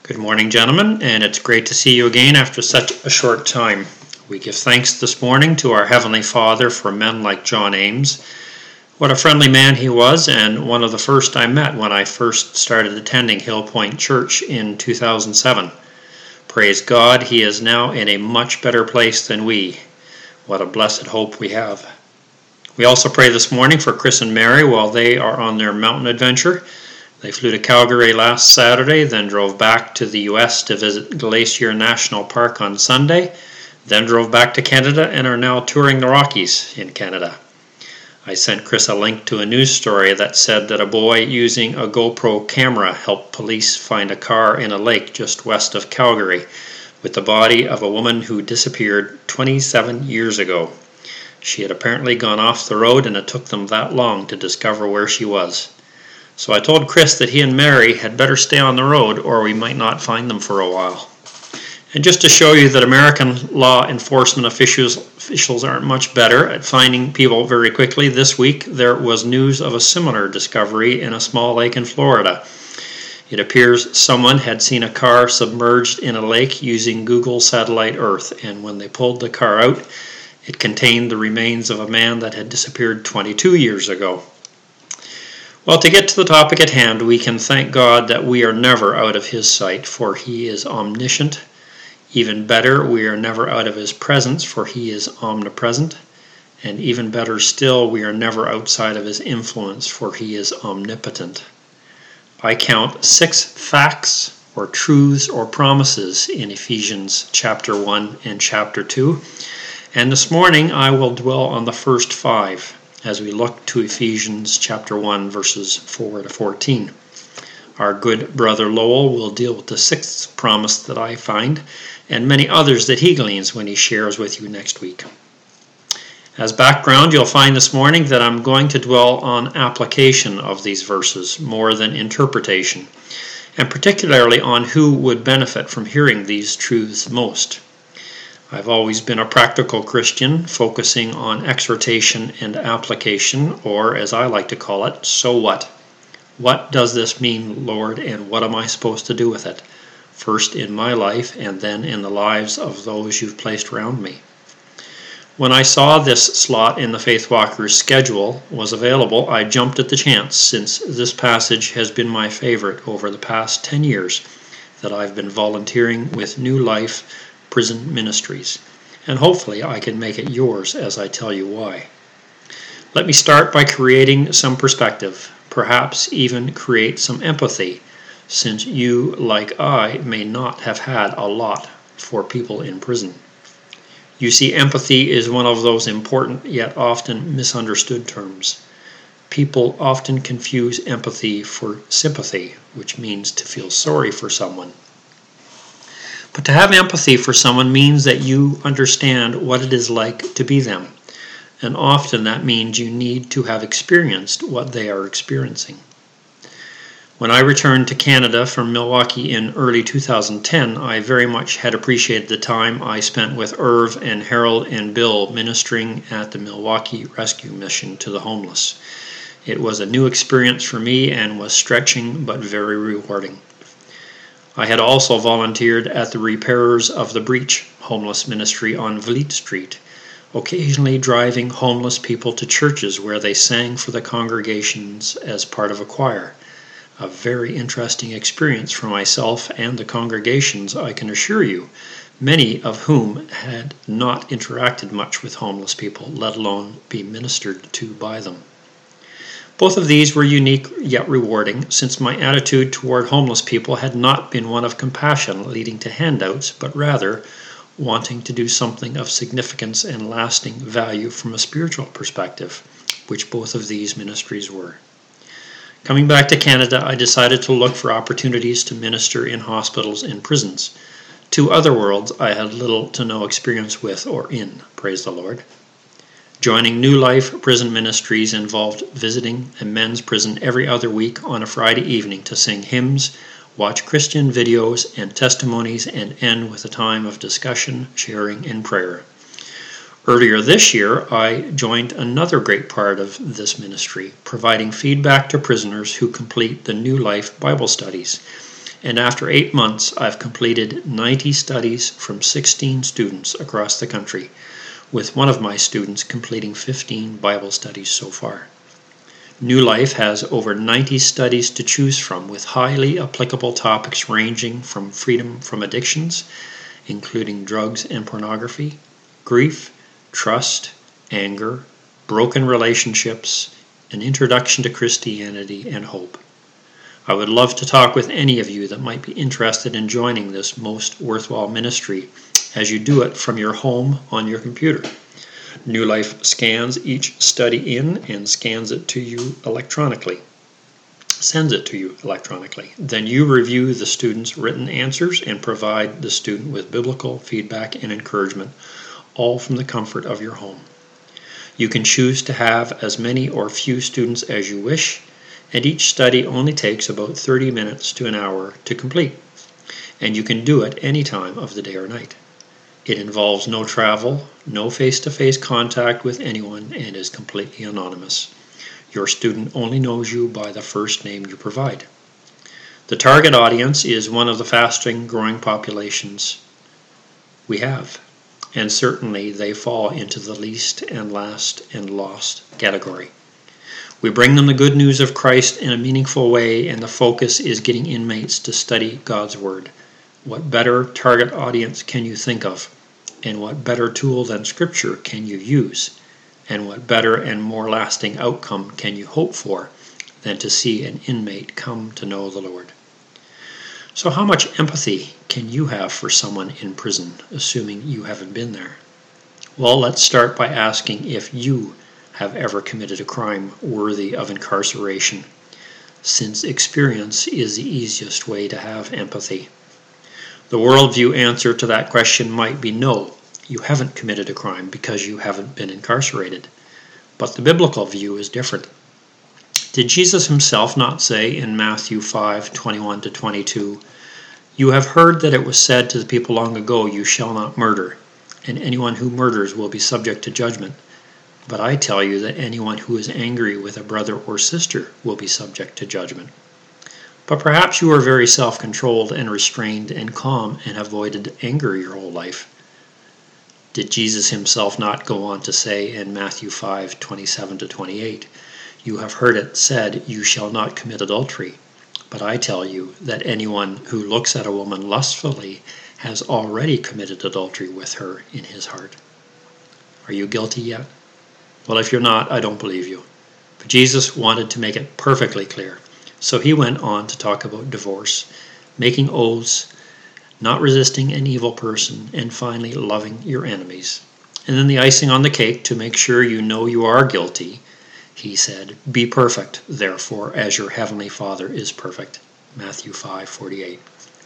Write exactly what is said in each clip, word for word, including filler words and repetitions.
Good morning, gentlemen, and it's great to see you again after such a short time. We give thanks this morning to our Heavenly Father for men like John Ames. What a friendly man he was, and one of the first I met when I first started attending Hill Point Church in two thousand seven. Praise God, he is now in a much better place than we. What a blessed hope we have. We also pray this morning for Chris and Mary while they are on their mountain adventure. They flew to Calgary last Saturday, then drove back to the U S to visit Glacier National Park on Sunday, then drove back to Canada and are now touring the Rockies in Canada. I sent Chris a link to a news story that said that a boy using a GoPro camera helped police find a car in a lake just west of Calgary with the body of a woman who disappeared twenty-seven years ago. She had apparently gone off the road and it took them that long to discover where she was. So I told Chris that he and Mary had better stay on the road or we might not find them for a while. And just to show you that American law enforcement officials, officials aren't much better at finding people very quickly, this week there was news of a similar discovery in a small lake in Florida. It appears someone had seen a car submerged in a lake using Google Satellite Earth, and when they pulled the car out, it contained the remains of a man that had disappeared twenty-two years ago. Well, to get to the topic at hand, we can thank God that we are never out of His sight, for He is omniscient. Even better, we are never out of His presence, for He is omnipresent. And even better still, we are never outside of His influence, for He is omnipotent. I count six facts or truths or promises in Ephesians chapter one and chapter two. And this morning I will dwell on the first five as we look to Ephesians chapter one, verses four to fourteen. Our good brother Lowell will deal with the sixth promise that I find, and many others that he gleans when he shares with you next week. As background, you'll find this morning that I'm going to dwell on application of these verses more than interpretation, and particularly on who would benefit from hearing these truths most. I've always been a practical Christian, focusing on exhortation and application, or as I like to call it, so what? What does this mean, Lord, and what am I supposed to do with it? First in my life, and then in the lives of those you've placed around me. When I saw this slot in the Faith Walker's schedule was available, I jumped at the chance, since this passage has been my favorite over the past ten years that I've been volunteering with New Life Prison Ministries, and hopefully I can make it yours as I tell you why. Let me start by creating some perspective, perhaps even create some empathy, since you, like I, may not have had a lot for people in prison. You see, empathy is one of those important yet often misunderstood terms. People often confuse empathy for sympathy, which means to feel sorry for someone. But to have empathy for someone means that you understand what it is like to be them. And often that means you need to have experienced what they are experiencing. When I returned to Canada from Milwaukee in early two thousand ten, I very much had appreciated the time I spent with Irv and Harold and Bill ministering at the Milwaukee Rescue Mission to the homeless. It was a new experience for me and was stretching but very rewarding. I had also volunteered at the Repairers of the Breach homeless ministry on Vliet Street, occasionally driving homeless people to churches where they sang for the congregations as part of a choir. A very interesting experience for myself and the congregations, I can assure you, many of whom had not interacted much with homeless people, let alone be ministered to by them. Both of these were unique yet rewarding, since my attitude toward homeless people had not been one of compassion leading to handouts, but rather wanting to do something of significance and lasting value from a spiritual perspective, which both of these ministries were. Coming back to Canada, I decided to look for opportunities to minister in hospitals and prisons. Two other worlds I had little to no experience with or in, praise the Lord. Joining New Life Prison Ministries involved visiting a men's prison every other week on a Friday evening to sing hymns, watch Christian videos and testimonies, and end with a time of discussion, sharing, and prayer. Earlier this year, I joined another great part of this ministry, providing feedback to prisoners who complete the New Life Bible studies. And after eight months, I've completed ninety studies from sixteen students across the country, with one of my students completing fifteen Bible studies so far. New Life has over ninety studies to choose from, with highly applicable topics ranging from freedom from addictions, including drugs and pornography, grief, trust, anger, broken relationships, an introduction to Christianity, and hope. I would love to talk with any of you that might be interested in joining this most worthwhile ministry as you do it from your home on your computer. New Life scans each study in and scans it to you electronically, sends it to you electronically. Then you review the student's written answers and provide the student with biblical feedback and encouragement, all from the comfort of your home. You can choose to have as many or few students as you wish, and each study only takes about thirty minutes to an hour to complete, and you can do it any time of the day or night. It involves no travel, no face-to-face contact with anyone, and is completely anonymous. Your student only knows you by the first name you provide. The target audience is one of the fastest growing populations we have, and certainly they fall into the least and last and lost category. We bring them the good news of Christ in a meaningful way, and the focus is getting inmates to study God's Word. What better target audience can you think of? And what better tool than Scripture can you use? And what better and more lasting outcome can you hope for than to see an inmate come to know the Lord? So how much empathy can you have for someone in prison, assuming you haven't been there? Well, let's start by asking if you have ever committed a crime worthy of incarceration, since experience is the easiest way to have empathy. The worldview answer to that question might be no, you haven't committed a crime because you haven't been incarcerated. But the biblical view is different. Did Jesus himself not say in Matthew five, twenty-one to twenty-two, "You have heard that it was said to the people long ago, 'You shall not murder,' and anyone who murders will be subject to judgment. But I tell you that anyone who is angry with a brother or sister will be subject to judgment." But perhaps you are very self-controlled and restrained and calm and have avoided anger your whole life. Did Jesus himself not go on to say in Matthew five, twenty-seven to twenty-eight, "You have heard it said, 'You shall not commit adultery.' But I tell you that anyone who looks at a woman lustfully has already committed adultery with her in his heart." Are you guilty yet? Well, if you're not, I don't believe you. But Jesus wanted to make it perfectly clear. So he went on to talk about divorce, making oaths, not resisting an evil person, and finally loving your enemies. And then the icing on the cake, to make sure you know you are guilty, he said, "Be perfect, therefore, as your heavenly Father is perfect." Matthew five forty-eight.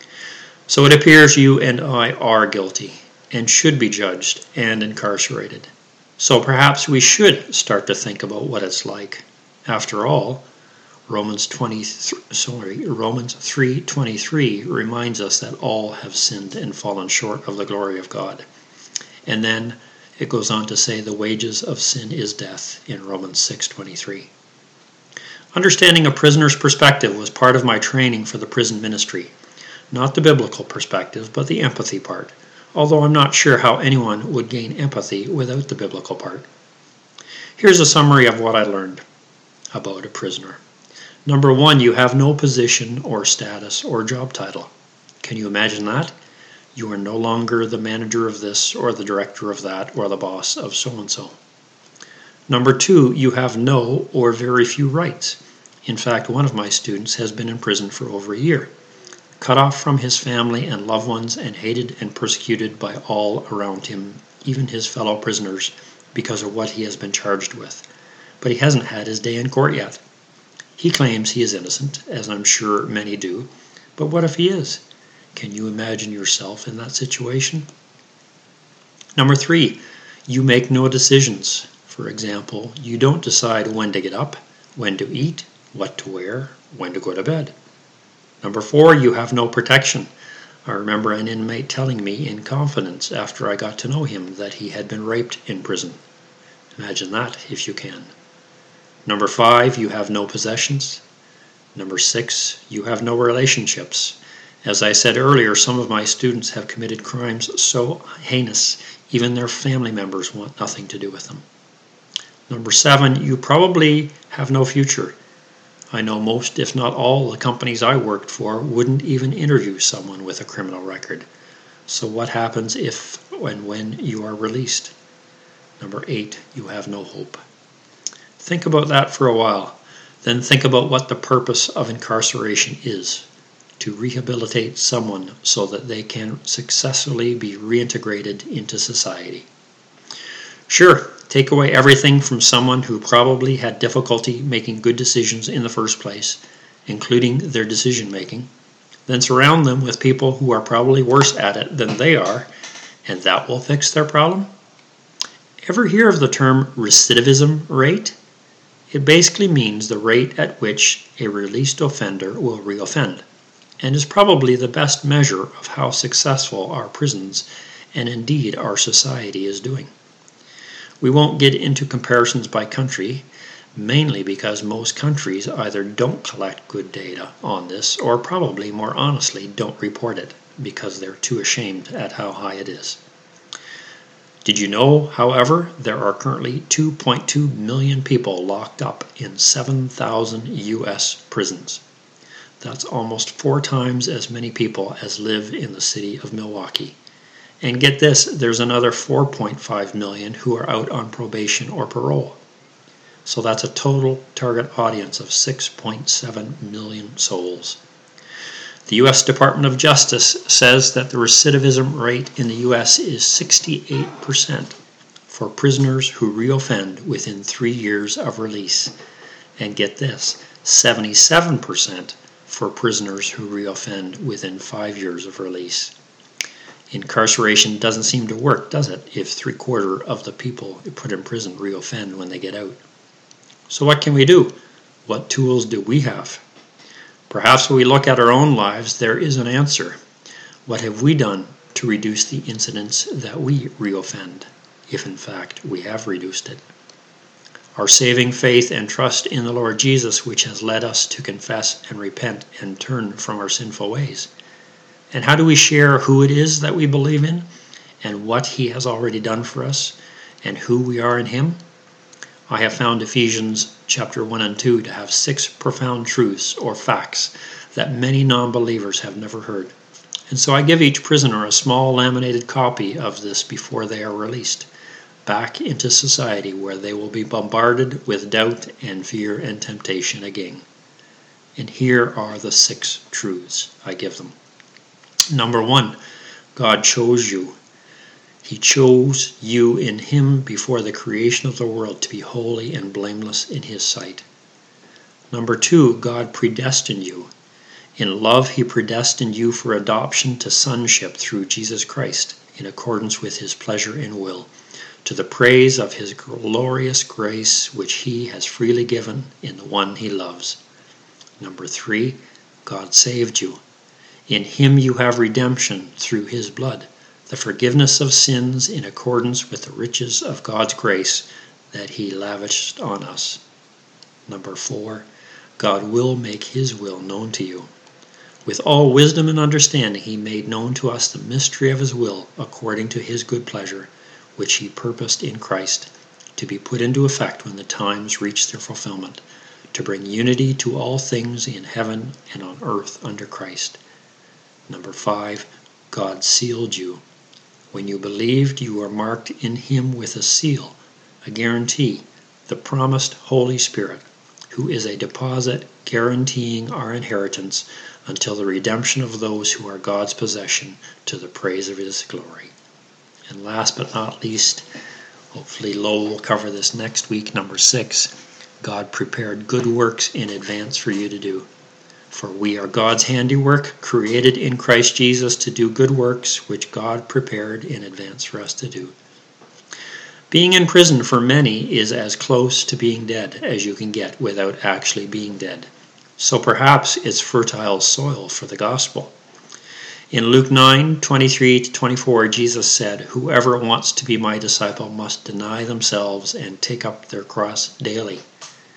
So it appears you and I are guilty and should be judged and incarcerated. So perhaps we should start to think about what it's like. After all, Romans twenty, sorry, Romans three twenty-three reminds us that all have sinned and fallen short of the glory of God. And then it goes on to say the wages of sin is death in Romans six twenty-three. Understanding a prisoner's perspective was part of my training for the prison ministry. Not the biblical perspective, but the empathy part. Although I'm not sure how anyone would gain empathy without the biblical part. Here's a summary of what I learned about a prisoner. Number one, you have no position or status or job title. Can you imagine that? You are no longer the manager of this or the director of that or the boss of so-and-so. Number two, you have no or very few rights. In fact, one of my students has been in prison for over a year, cut off from his family and loved ones and hated and persecuted by all around him, even his fellow prisoners, because of what he has been charged with. But he hasn't had his day in court yet. He claims he is innocent, as I'm sure many do, but what if he is? Can you imagine yourself in that situation? Number three, you make no decisions. For example, you don't decide when to get up, when to eat, what to wear, when to go to bed. Number four, you have no protection. I remember an inmate telling me in confidence after I got to know him that he had been raped in prison. Imagine that, if you can. Number five, you have no possessions. Number six, you have no relationships. As I said earlier, some of my students have committed crimes so heinous, even their family members want nothing to do with them. Number seven, you probably have no future. I know most, if not all, the companies I worked for wouldn't even interview someone with a criminal record. So what happens if and when you are released? Number eight, you have no hope. Think about that for a while. Then think about what the purpose of incarceration is: to rehabilitate someone so that they can successfully be reintegrated into society. Sure, take away everything from someone who probably had difficulty making good decisions in the first place, including their decision making, then surround them with people who are probably worse at it than they are, and that will fix their problem? Ever hear of the term recidivism rate? It basically means the rate at which a released offender will reoffend, and is probably the best measure of how successful our prisons and indeed our society is doing. We won't get into comparisons by country, mainly because most countries either don't collect good data on this or probably more honestly don't report it because they're too ashamed at how high it is. Did you know, however, there are currently two point two million people locked up in seven thousand U S prisons? That's almost four times as many people as live in the city of Milwaukee. And get this, there's another four point five million who are out on probation or parole. So that's a total target audience of six point seven million souls. The U S Department of Justice says that the recidivism rate in the U S is sixty-eight percent for prisoners who reoffend within three years of release. And get this, seventy-seven percent for prisoners who reoffend within five years of release. Incarceration doesn't seem to work, does it, if three-quarters of the people put in prison reoffend when they get out? So what can we do? What tools do we have? Perhaps when we look at our own lives, there is an answer. What have we done to reduce the incidents that we reoffend, if in fact we have reduced it? Our saving faith and trust in the Lord Jesus, which has led us to confess and repent and turn from our sinful ways. And how do we share who it is that we believe in, and what He has already done for us, and who we are in Him? I have found Ephesians chapter one and two to have six profound truths or facts that many non-believers have never heard. And so I give each prisoner a small laminated copy of this before they are released back into society, where they will be bombarded with doubt and fear and temptation again. And here are the six truths I give them. Number one, God chose you. He chose you in Him before the creation of the world to be holy and blameless in His sight. Number two, God predestined you. In love, He predestined you for adoption to sonship through Jesus Christ, in accordance with His pleasure and will, to the praise of His glorious grace, which He has freely given in the one He loves. Number three, God saved you. In Him you have redemption through His blood, the forgiveness of sins in accordance with the riches of God's grace that He lavished on us. Number four, God will make His will known to you. With all wisdom and understanding, He made known to us the mystery of His will according to His good pleasure, which He purposed in Christ, to be put into effect when the times reach their fulfillment, to bring unity to all things in heaven and on earth under Christ. Number five, God sealed you. When you believed, you were marked in Him with a seal, a guarantee, the promised Holy Spirit, who is a deposit guaranteeing our inheritance until the redemption of those who are God's possession, to the praise of His glory. And last but not least, hopefully Lowell will cover this next week, number six, God prepared good works in advance for you to do. For we are God's handiwork, created in Christ Jesus to do good works, which God prepared in advance for us to do. Being in prison for many is as close to being dead as you can get without actually being dead. So perhaps it's fertile soil for the gospel. In Luke nine, twenty-three to twenty-four, Jesus said, "Whoever wants to be my disciple must deny themselves and take up their cross daily."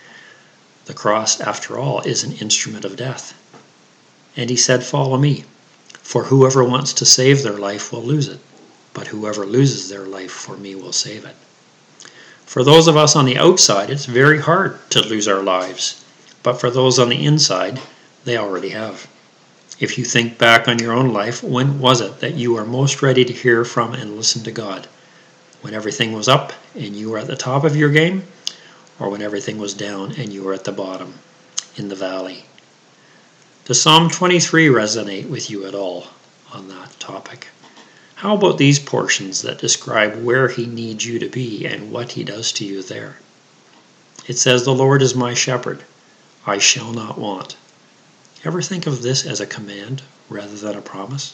The cross, after all, is an instrument of death. And He said, "Follow me." For whoever wants to save their life will lose it, but whoever loses their life for me will save it. For those of us on the outside, it's very hard to lose our lives, but for those on the inside, they already have. If you think back on your own life, when was it that you were most ready to hear from and listen to God? When everything was up and you were at the top of your game, or when everything was down and you were at the bottom, in the valley? Does Psalm twenty-three resonate with you at all on that topic? How about these portions that describe where he needs you to be and what he does to you there? It says, "The Lord is my shepherd, I shall not want." Ever think of this as a command rather than a promise?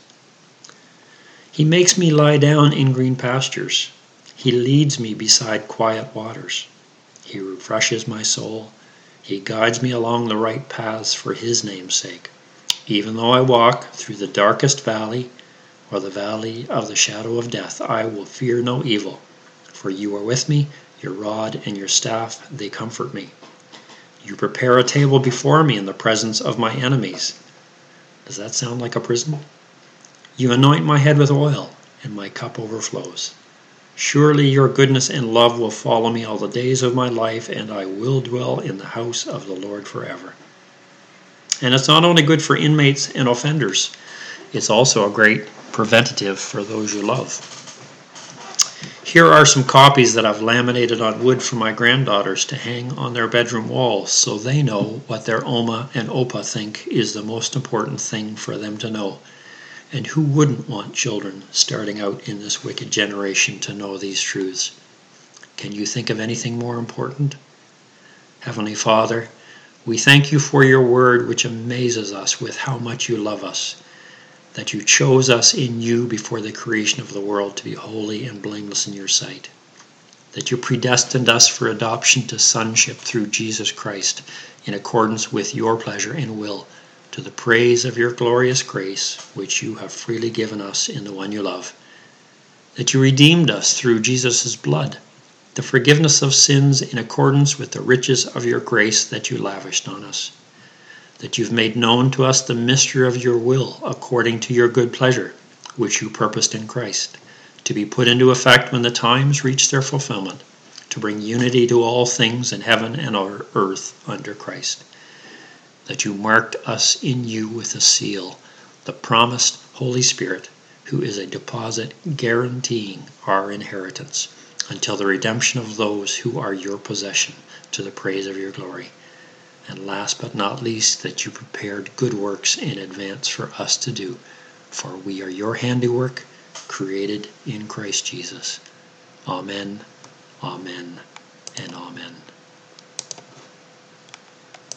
He makes me lie down in green pastures. He leads me beside quiet waters. He refreshes my soul. He guides me along the right paths for his name's sake. Even though I walk through the darkest valley, or the valley of the shadow of death, I will fear no evil, for you are with me, your rod and your staff, they comfort me. You prepare a table before me in the presence of my enemies. Does that sound like a prison? You anoint my head with oil, and my cup overflows. Surely your goodness and love will follow me all the days of my life, and I will dwell in the house of the Lord forever. And it's not only good for inmates and offenders, it's also a great preventative for those you love. Here are some copies that I've laminated on wood for my granddaughters to hang on their bedroom walls so they know what their Oma and Opa think is the most important thing for them to know. And who wouldn't want children starting out in this wicked generation to know these truths? Can you think of anything more important? Heavenly Father, we thank you for your word, which amazes us with how much you love us, that you chose us in you before the creation of the world to be holy and blameless in your sight, that you predestined us for adoption to sonship through Jesus Christ in accordance with your pleasure and will, to the praise of your glorious grace, which you have freely given us in the one you love, that you redeemed us through Jesus' blood, the forgiveness of sins in accordance with the riches of your grace that you lavished on us, that you've made known to us the mystery of your will according to your good pleasure, which you purposed in Christ, to be put into effect when the times reach their fulfillment, to bring unity to all things in heaven and on earth under Christ, that you marked us in you with a seal, the promised Holy Spirit, who is a deposit guaranteeing our inheritance until the redemption of those who are your possession, to the praise of your glory. And last but not least, that you prepared good works in advance for us to do, for we are your handiwork, created in Christ Jesus. Amen. Amen.